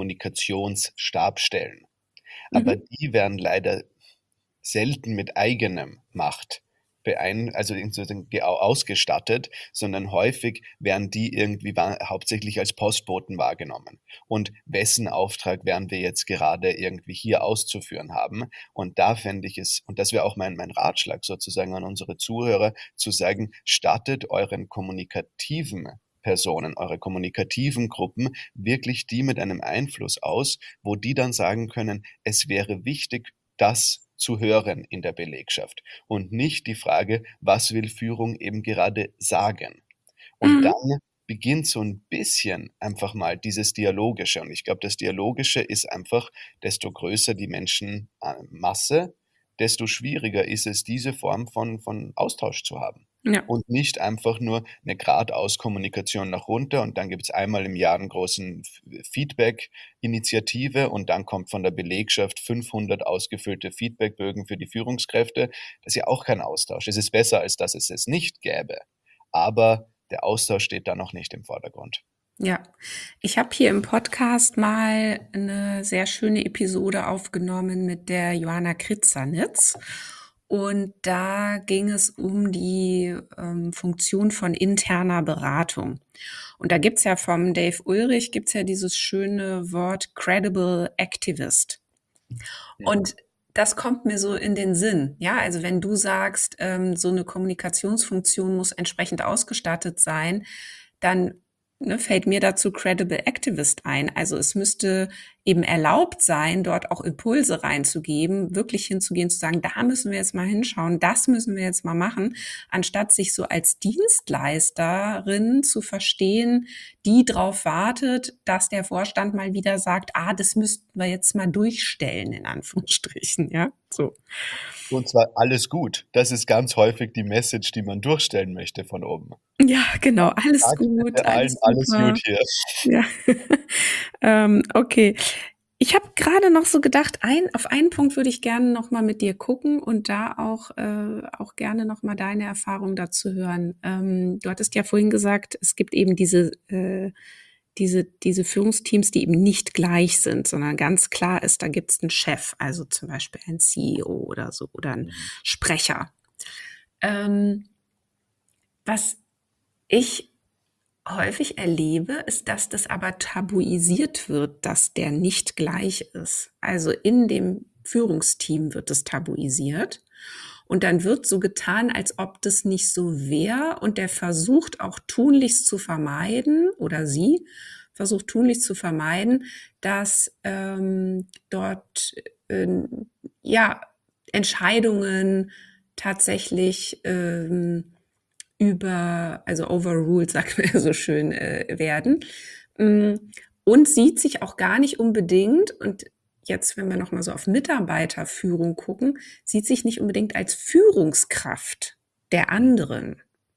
Kommunikationsstabsstellen. Aber Mhm. die werden leider selten mit eigenem Macht beein also sozusagen ge ausgestattet, sondern häufig werden die irgendwie wa hauptsächlich als Postboten wahrgenommen. Und wessen Auftrag werden wir jetzt gerade irgendwie hier auszuführen haben? Und da fände ich es, und das wäre auch mein mein Ratschlag sozusagen an unsere Zuhörer, zu sagen: Stattet euren kommunikativen Personen, eure kommunikativen Gruppen wirklich die mit einem Einfluss aus, wo die dann sagen können: „Es wäre wichtig, das zu hören in der Belegschaft und nicht die Frage, was will Führung eben gerade sagen? Und Mhm. dann beginnt so ein bisschen einfach mal dieses Dialogische. Und ich glaube, das Dialogische ist einfach, desto größer die Menschenmasse, desto schwieriger ist es, diese Form von von Austausch zu haben. Ja. Und nicht einfach nur eine Geradeaus-Kommunikation nach runter und dann gibt es einmal im Jahr einen großen F Feedback-Initiative und dann kommt von der Belegschaft fünfhundert ausgefüllte Feedbackbögen für die Führungskräfte. Das ist ja auch kein Austausch. Es ist besser, als dass es es nicht gäbe, aber der Austausch steht da noch nicht im Vordergrund. Ja, ich habe hier im Podcast mal eine sehr schöne Episode aufgenommen mit der Johanna Kritzanitz. Und da ging es um die ähm, Funktion von interner Beratung. Und da gibt's ja vom Dave Ulrich gibt's ja dieses schöne Wort Credible Activist. Ja. Und das kommt mir so in den Sinn. Ja, also wenn du sagst, ähm, so eine Kommunikationsfunktion muss entsprechend ausgestattet sein, dann ne, fällt mir dazu Credible Activist ein. Also es müsste eben erlaubt sein, dort auch Impulse reinzugeben, wirklich hinzugehen, zu sagen, da müssen wir jetzt mal hinschauen, das müssen wir jetzt mal machen, anstatt sich so als Dienstleisterin zu verstehen, die darauf wartet, dass der Vorstand mal wieder sagt, ah, das müssten wir jetzt mal durchstellen, in Anführungsstrichen, ja, so. Und zwar alles gut. Das ist ganz häufig die Message, die man durchstellen möchte von oben. Ja, genau, alles Sagt gut, bitte allen, alles alles gut super. hier. Ja. ähm, okay. Ich habe gerade noch so gedacht, ein, auf einen Punkt würde ich gerne noch mal mit dir gucken und da auch, äh, auch gerne noch mal deine Erfahrung dazu hören. Ähm, du hattest ja vorhin gesagt, es gibt eben diese, äh, diese, diese Führungsteams, die eben nicht gleich sind, sondern ganz klar ist, da gibt es einen Chef, also zum Beispiel ein C E O oder so oder einen Mhm. Sprecher. Ähm, was ich häufig erlebe, ist, dass das aber tabuisiert wird, dass der nicht gleich ist. Also in dem Führungsteam wird es tabuisiert. Und dann wird so getan, als ob das nicht so wäre. Und der versucht auch tunlichst zu vermeiden, oder sie versucht tunlichst zu vermeiden, dass ähm, dort äh, ja Entscheidungen tatsächlich ähm, über, also overruled, sagt man ja so schön, äh, werden. Mm, Und sieht sich auch gar nicht unbedingt, und jetzt, wenn wir nochmal so auf Mitarbeiterführung gucken, sieht sich nicht unbedingt als Führungskraft der anderen.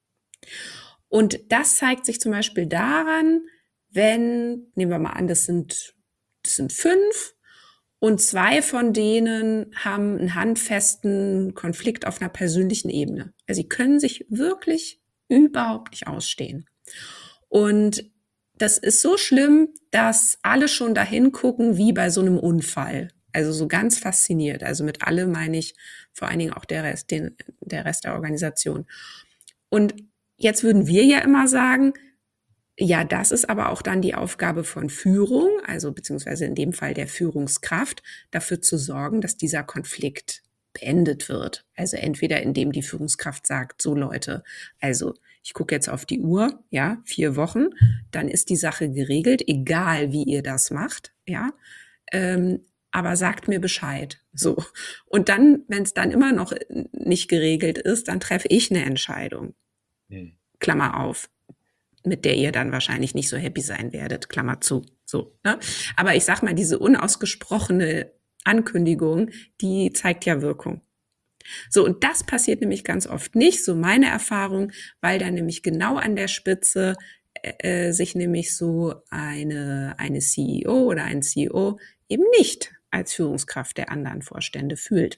Und das zeigt sich zum Beispiel daran, wenn, nehmen wir mal an, das sind, das sind fünf und zwei von denen haben einen handfesten Konflikt auf einer persönlichen Ebene. Also sie können sich wirklich überhaupt nicht ausstehen. Und das ist so schlimm, dass alle schon dahin gucken wie bei so einem Unfall. Also so ganz fasziniert. Also mit alle meine ich vor allen Dingen auch der Rest, den, der Rest der Organisation. Und jetzt würden wir ja immer sagen, ja, das ist aber auch dann die Aufgabe von Führung, also beziehungsweise in dem Fall der Führungskraft, dafür zu sorgen, dass dieser Konflikt beendet wird. Also entweder indem die Führungskraft sagt, so Leute, also ich gucke jetzt auf die Uhr, ja, vier Wochen, dann ist die Sache geregelt, egal wie ihr das macht, ja, ähm, aber sagt mir Bescheid, so. Und dann, wenn es dann immer noch nicht geregelt ist, dann treffe ich eine Entscheidung, Hm. Klammer auf, mit der ihr dann wahrscheinlich nicht so happy sein werdet, Klammer zu. So, ne? Aber ich sag mal, diese unausgesprochene Ankündigung, die zeigt ja Wirkung. So, und das passiert nämlich ganz oft nicht, so meine Erfahrung, weil dann nämlich genau an der Spitze äh, sich nämlich so eine, eine C E O oder ein C E O eben nicht als Führungskraft der anderen Vorstände fühlt.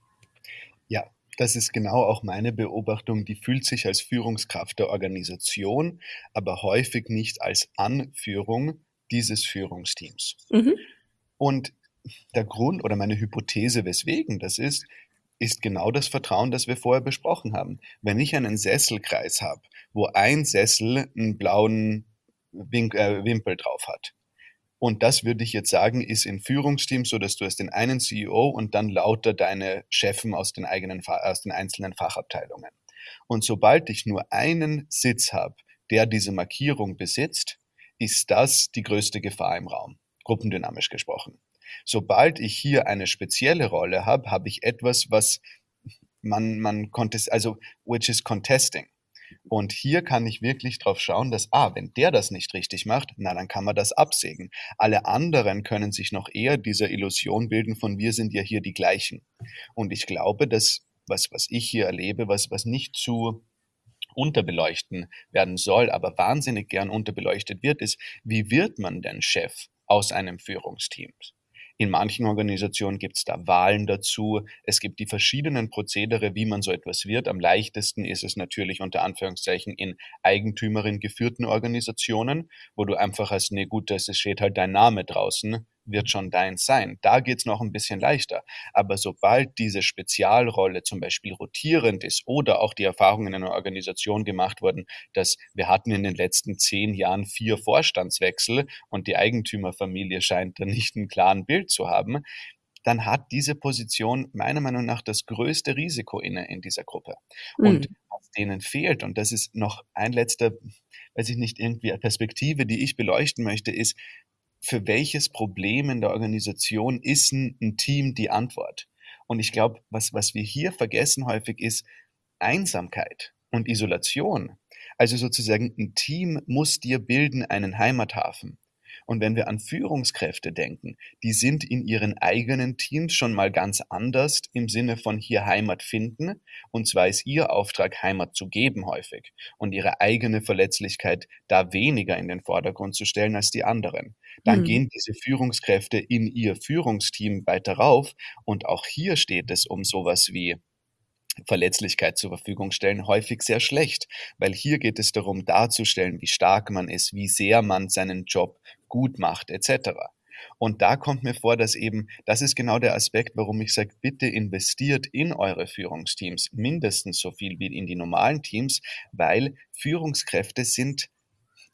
Ja, das ist genau auch meine Beobachtung. Die fühlt sich als Führungskraft der Organisation, aber häufig nicht als Anführung dieses Führungsteams. Mhm. Und der Grund oder meine Hypothese, weswegen das ist, ist genau das Vertrauen, das wir vorher besprochen haben. Wenn ich einen Sesselkreis habe, wo ein Sessel einen blauen Wink, äh, Wimpel drauf hat, und das würde ich jetzt sagen, ist in Führungsteams so, dass du hast den einen C E O und dann lauter deine Chefen aus den eigenen, aus den einzelnen Fachabteilungen. Und sobald ich nur einen Sitz habe, der diese Markierung besitzt, ist das die größte Gefahr im Raum, gruppendynamisch gesprochen. Sobald ich hier eine spezielle Rolle habe, habe ich etwas, was man, man contest, also which is contesting. Und hier kann ich wirklich drauf schauen, dass, ah, wenn der das nicht richtig macht, na, dann kann man das absägen. Alle anderen können sich noch eher dieser Illusion bilden von, wir sind ja hier die Gleichen. Und ich glaube, dass, was, was ich hier erlebe, was, was nicht zu unterbeleuchten werden soll, aber wahnsinnig gern unterbeleuchtet wird, ist, wie wird man denn Chef aus einem Führungsteam? In manchen Organisationen gibt es da Wahlen dazu. Es gibt die verschiedenen Prozedere, wie man so etwas wird. Am leichtesten ist es natürlich unter Anführungszeichen in Eigentümerin geführten Organisationen, wo du einfach hast, nee gut, es steht halt dein Name draußen, wird schon deins sein. Da geht's noch ein bisschen leichter. Aber sobald diese Spezialrolle zum Beispiel rotierend ist oder auch die Erfahrung in einer Organisation gemacht wurden, dass wir hatten in den letzten zehn Jahren vier Vorstandswechsel und die Eigentümerfamilie scheint da nicht einen klaren Bild zu haben, dann hat diese Position meiner Meinung nach das größte Risiko inne in dieser Gruppe. Und Mhm. was denen fehlt, und das ist noch ein letzter, weiß ich nicht, irgendwie eine Perspektive, die ich beleuchten möchte, ist, für welches Problem in der Organisation ist ein, ein Team die Antwort? Und ich glaube, was, was wir hier vergessen häufig ist Einsamkeit und Isolation. Also sozusagen ein Team muss dir bilden einen Heimathafen. Und wenn wir an Führungskräfte denken, die sind in ihren eigenen Teams schon mal ganz anders im Sinne von hier Heimat finden. Und zwar ist ihr Auftrag, Heimat zu geben häufig und ihre eigene Verletzlichkeit da weniger in den Vordergrund zu stellen als die anderen. Dann Mhm. gehen diese Führungskräfte in ihr Führungsteam weiter rauf. Und auch hier steht es um sowas wie Verletzlichkeit zur Verfügung stellen, häufig sehr schlecht, weil hier geht es darum darzustellen, wie stark man ist, wie sehr man seinen Job gut macht, et cetera. Und da kommt mir vor, dass eben, das ist genau der Aspekt, warum ich sage, bitte investiert in eure Führungsteams mindestens so viel wie in die normalen Teams, weil Führungskräfte sind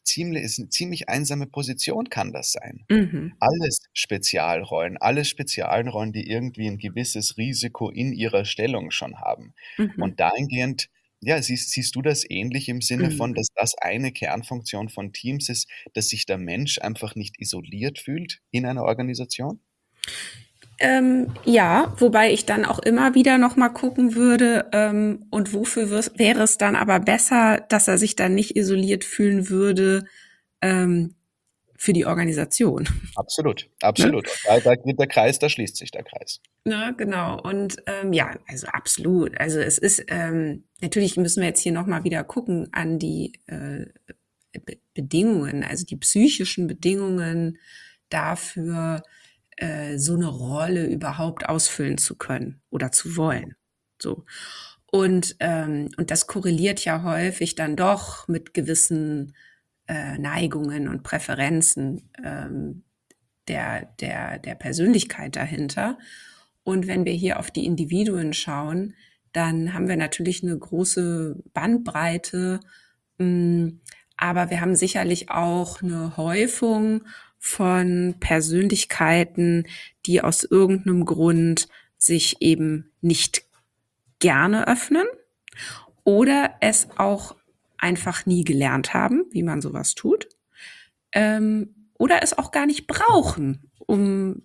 ziemlich, ist eine ziemlich einsame Position kann das sein. Mhm. Alles Spezialrollen, alles Spezialrollen, die irgendwie ein gewisses Risiko in ihrer Stellung schon haben. Mhm. Und dahingehend, ja, siehst siehst du das ähnlich im Sinne von, Mhm. dass das eine Kernfunktion von Teams ist, dass sich der Mensch einfach nicht isoliert fühlt in einer Organisation? Ähm, ja, wobei ich dann auch immer wieder noch mal gucken würde, ähm, und wofür wir's, wäre es dann aber besser, dass er sich dann nicht isoliert fühlen würde, ähm, für die Organisation. Absolut, Ne? absolut. Und da da geht der Kreis, da schließt sich der Kreis. Ne, genau. Und ähm, ja, also absolut. Also es ist ähm, natürlich müssen wir jetzt hier noch mal wieder gucken an die äh, Be Bedingungen, also die psychischen Bedingungen dafür, äh, so eine Rolle überhaupt ausfüllen zu können oder zu wollen. So. Und, ähm, und das korreliert ja häufig dann doch mit gewissen äh, Neigungen und Präferenzen ähm, der, der, der Persönlichkeit dahinter. Und wenn wir hier auf die Individuen schauen, dann haben wir natürlich eine große Bandbreite, mh, aber wir haben sicherlich auch eine Häufung von Persönlichkeiten, die aus irgendeinem Grund sich eben nicht gerne öffnen oder es auch einfach nie gelernt haben, wie man sowas tut, ähm, oder es auch gar nicht brauchen, um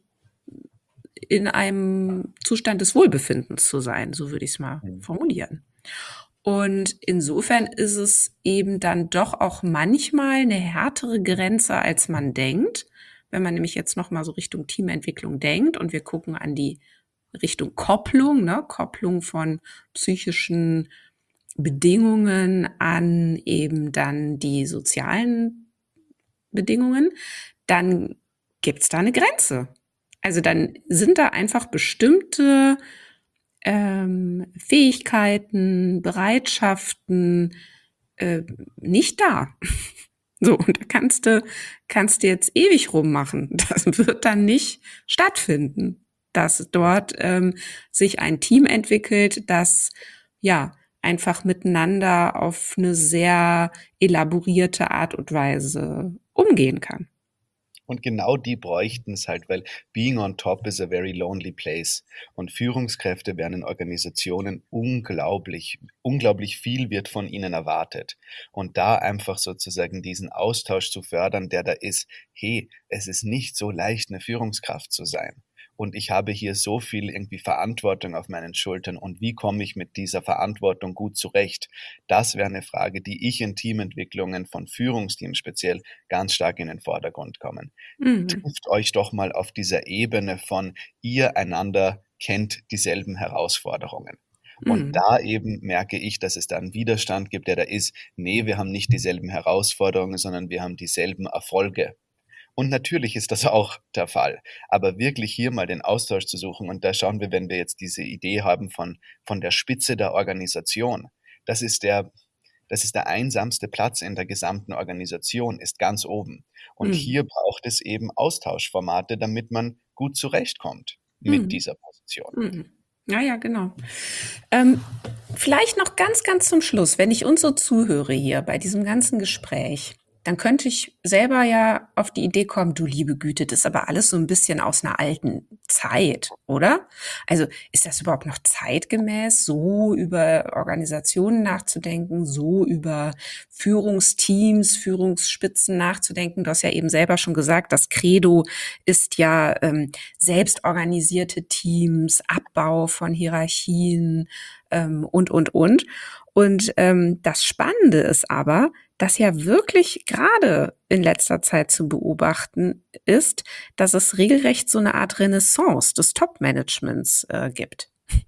in einem Zustand des Wohlbefindens zu sein, so würde ich es mal Mhm. formulieren. Und insofern ist es eben dann doch auch manchmal eine härtere Grenze, als man denkt. Wenn man nämlich jetzt noch mal so Richtung Teamentwicklung denkt und wir gucken an die Richtung Kopplung, ne, Kopplung von psychischen Bedingungen an eben dann die sozialen Bedingungen, dann gibt's da eine Grenze. Also dann sind da einfach bestimmte ähm, Fähigkeiten, Bereitschaften äh, nicht da. So, und da kannst du, kannst du jetzt ewig rummachen. Das wird dann nicht stattfinden, dass dort ähm, sich ein Team entwickelt, das ja einfach miteinander auf eine sehr elaborierte Art und Weise umgehen kann. Und genau die bräuchten es halt, weil being on top is a very lonely place. Und Führungskräfte werden in Organisationen unglaublich, unglaublich viel wird von ihnen erwartet. Und da einfach sozusagen diesen Austausch zu fördern, der da ist, hey, es ist nicht so leicht, eine Führungskraft zu sein. Und ich habe hier so viel irgendwie Verantwortung auf meinen Schultern. Und wie komme ich mit dieser Verantwortung gut zurecht? Das wäre eine Frage, die ich in Teamentwicklungen von Führungsteams speziell ganz stark in den Vordergrund kommen. Mhm. Trifft euch doch mal auf dieser Ebene von ihr einander kennt dieselben Herausforderungen. Und Mhm. da eben merke ich, dass es da einen Widerstand gibt, der da ist, nee, wir haben nicht dieselben Herausforderungen, sondern wir haben dieselben Erfolge. Und natürlich ist das auch der Fall. Aber wirklich hier mal den Austausch zu suchen und da schauen wir, wenn wir jetzt diese Idee haben von, von der Spitze der Organisation, das ist der, das ist der einsamste Platz in der gesamten Organisation, ist ganz oben. Und Mhm. hier braucht es eben Austauschformate, damit man gut zurechtkommt mit Mhm. dieser Position. Mhm. Ja, ja, genau. Ähm, vielleicht noch ganz, ganz zum Schluss, wenn ich uns so zuhöre hier bei diesem ganzen Gespräch, dann könnte ich selber ja auf die Idee kommen, du liebe Güte, das ist aber alles so ein bisschen aus einer alten Zeit, oder? Also ist das überhaupt noch zeitgemäß, so über Organisationen nachzudenken, so über Führungsteams, Führungsspitzen nachzudenken? Du hast ja eben selber schon gesagt, das Credo ist ja ähm, selbstorganisierte Teams, Abbau von Hierarchien ähm, und, und, und. Und ähm, das Spannende ist aber, dass ja wirklich gerade in letzter Zeit zu beobachten ist, dass es regelrecht so eine Art Renaissance des Top-Managements äh, gibt.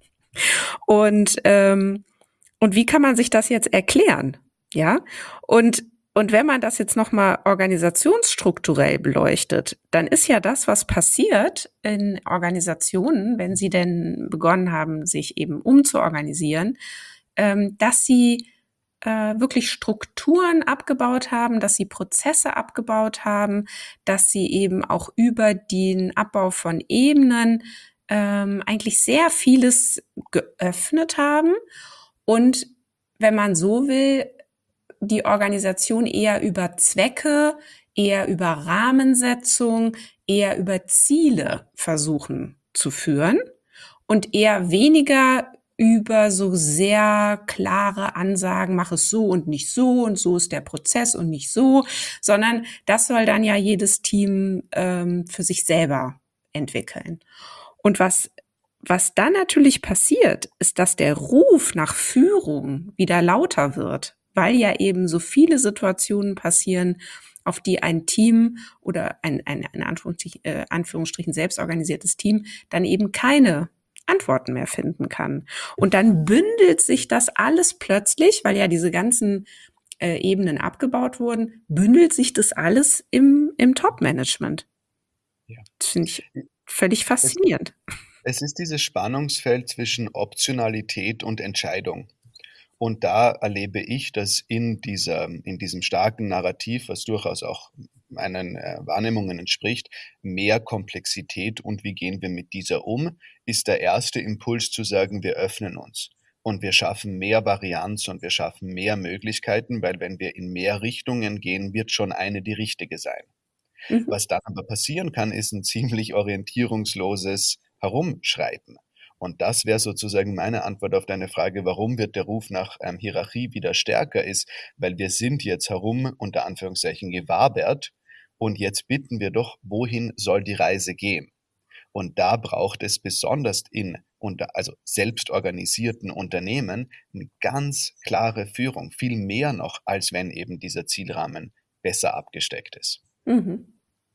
Und, ähm, und wie kann man sich das jetzt erklären? Ja, und und wenn man das jetzt nochmal organisationsstrukturell beleuchtet, dann ist ja das, was passiert in Organisationen, wenn sie denn begonnen haben, sich eben umzuorganisieren, ähm, dass sie äh, wirklich Strukturen abgebaut haben, dass sie Prozesse abgebaut haben, dass sie eben auch über den Abbau von Ebenen ähm, eigentlich sehr vieles geöffnet haben und wenn man so will, die Organisation eher über Zwecke, eher über Rahmensetzung, eher über Ziele versuchen zu führen und eher weniger über so sehr klare Ansagen, mach es so und nicht so und so ist der Prozess und nicht so, sondern das soll dann ja jedes Team ähm, für sich selber entwickeln. Und was was dann natürlich passiert, ist, dass der Ruf nach Führung wieder lauter wird, weil ja eben so viele Situationen passieren, auf die ein Team oder ein, ein, ein Anführungsstrichen, äh, Anführungsstrichen selbstorganisiertes Team dann eben keine Antworten mehr finden kann. Und dann bündelt sich das alles plötzlich, weil ja diese ganzen äh, Ebenen abgebaut wurden, bündelt sich das alles im, im Top-Management. Ja. Das finde ich völlig Es, faszinierend. es ist dieses Spannungsfeld zwischen Optionalität und Entscheidung. Und da erlebe ich, dass in dieser, in diesem starken Narrativ, was durchaus auch meinen äh, Wahrnehmungen entspricht, mehr Komplexität und wie gehen wir mit dieser um, ist der erste Impuls zu sagen, wir öffnen uns. Und wir schaffen mehr Varianz und wir schaffen mehr Möglichkeiten, weil wenn wir in mehr Richtungen gehen, wird schon eine die richtige sein. Mhm. Was dann aber passieren kann, ist ein ziemlich orientierungsloses Herumschreiten. Und das wäre sozusagen meine Antwort auf deine Frage, warum wird der Ruf nach ähm, Hierarchie wieder stärker ist, weil wir sind jetzt herum, unter Anführungszeichen, gewabert und jetzt bitten wir doch, wohin soll die Reise gehen? Und da braucht es besonders in unter, also selbstorganisierten Unternehmen eine ganz klare Führung, viel mehr noch, als wenn eben dieser Zielrahmen besser abgesteckt ist. Mhm.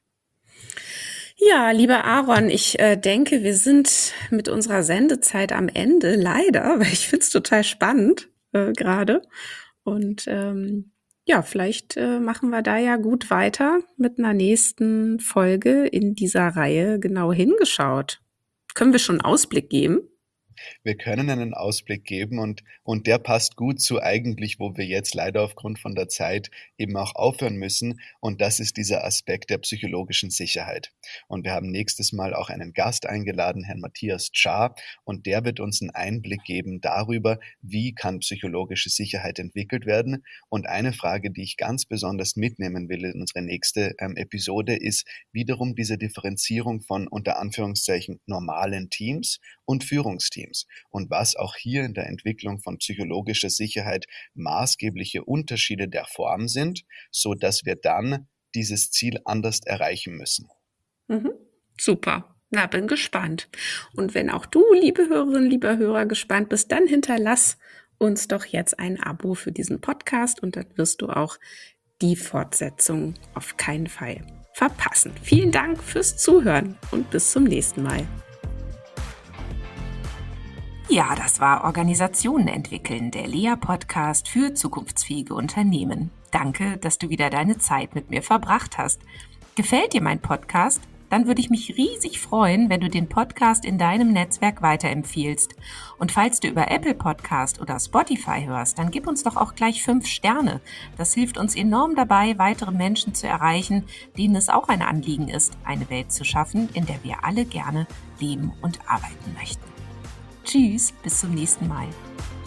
Ja, lieber Aaron, ich äh, denke, wir sind mit unserer Sendezeit am Ende, leider, weil ich finde es total spannend äh, gerade. Und ähm, ja, vielleicht äh, machen wir da ja gut weiter mit einer nächsten Folge in dieser Reihe genau hingeschaut. Können wir schon einen Ausblick geben? Wir können einen Ausblick geben und, und der passt gut zu eigentlich, wo wir jetzt leider aufgrund von der Zeit eben auch aufhören müssen. Und das ist dieser Aspekt der psychologischen Sicherheit. Und wir haben nächstes Mal auch einen Gast eingeladen, Herrn Matthias Czar, und der wird uns einen Einblick geben darüber, wie kann psychologische Sicherheit entwickelt werden. Und eine Frage, die ich ganz besonders mitnehmen will in unsere nächste ähm, Episode, ist wiederum diese Differenzierung von unter Anführungszeichen normalen Teams und Führungsteams. Und was auch hier in der Entwicklung von psychologischer Sicherheit maßgebliche Unterschiede der Form sind, so dass wir dann dieses Ziel anders erreichen müssen. Mhm. Super. Na, bin gespannt. Und wenn auch du, liebe Hörerinnen, lieber Hörer, gespannt bist, dann hinterlass uns doch jetzt ein Abo für diesen Podcast und dann wirst du auch die Fortsetzung auf keinen Fall verpassen. Vielen Dank fürs Zuhören und bis zum nächsten Mal. Ja, das war Organisationen entwickeln, der Lea Podcast für zukunftsfähige Unternehmen. Danke, dass du wieder deine Zeit mit mir verbracht hast. Gefällt dir mein Podcast? Dann würde ich mich riesig freuen, wenn du den Podcast in deinem Netzwerk weiterempfiehlst. Und falls du über Apple Podcast oder Spotify hörst, dann gib uns doch auch gleich fünf Sterne. Das hilft uns enorm dabei, weitere Menschen zu erreichen, denen es auch ein Anliegen ist, eine Welt zu schaffen, in der wir alle gerne leben und arbeiten möchten. Tschüss, bis zum nächsten Mal.